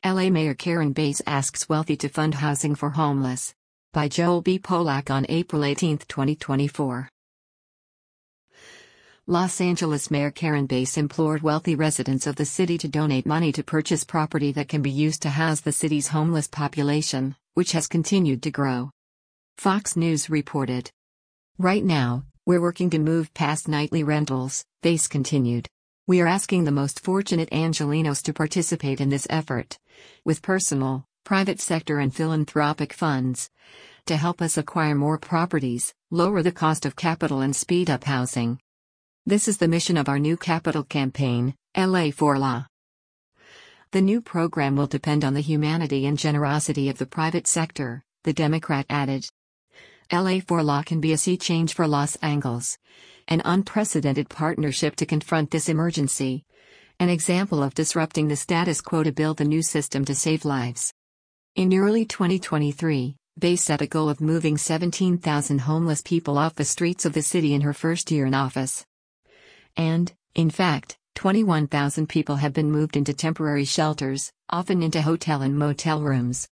LA Mayor Karen Bass asks wealthy to fund housing for homeless. By Joel B. Polak on April 18, 2024. Los Angeles Mayor Karen Bass implored wealthy residents of the city to donate money to purchase property that can be used to house the city's homeless population, which has continued to grow. Fox News reported. Right now, we're working to move past nightly rentals, Bass continued. We are asking the most fortunate Angelenos to participate in this effort, with personal, private sector and philanthropic funds, to help us acquire more properties, lower the cost of capital and speed up housing. This is the mission of our new capital campaign, LA for Law. The new program will depend on the humanity and generosity of the private sector, the Democrat added. LA for Law can be a sea change for Los Angeles, an unprecedented partnership to confront this emergency, an example of disrupting the status quo to build a new system to save lives. In early 2023, Bass set a goal of moving 17,000 homeless people off the streets of the city in her first year in office. And, in fact, 21,000 people have been moved into temporary shelters, often into hotel and motel rooms.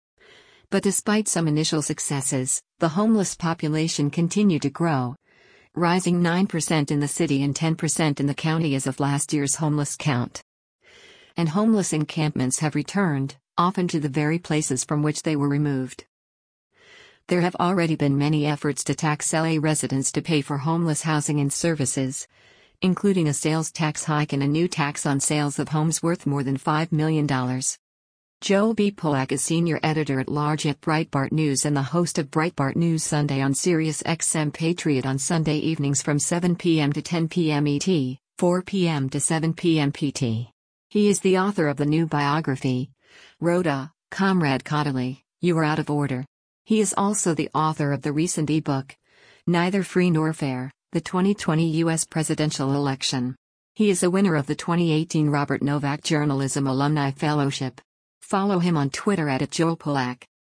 But despite some initial successes, the homeless population continued to grow, rising 9% in the city and 10% in the county as of last year's homeless count. And homeless encampments have returned, often to the very places from which they were removed. There have already been many efforts to tax LA residents to pay for homeless housing and services, including a sales tax hike and a new tax on sales of homes worth more than $5 million. Joel B. Polak is senior editor-at-large at Breitbart News and the host of Breitbart News Sunday on Sirius XM Patriot on Sunday evenings from 7 p.m. to 10 p.m. ET, 4 p.m. to 7 p.m. PT. He is the author of the new biography, Rhoda, Comrade Caudalie, You Are Out of Order. He is also the author of the recent ebook, Neither Free Nor Fair, the 2020 U.S. Presidential Election. He is a winner of the 2018 Robert Novak Journalism Alumni Fellowship. Follow him on Twitter @JoelPolak.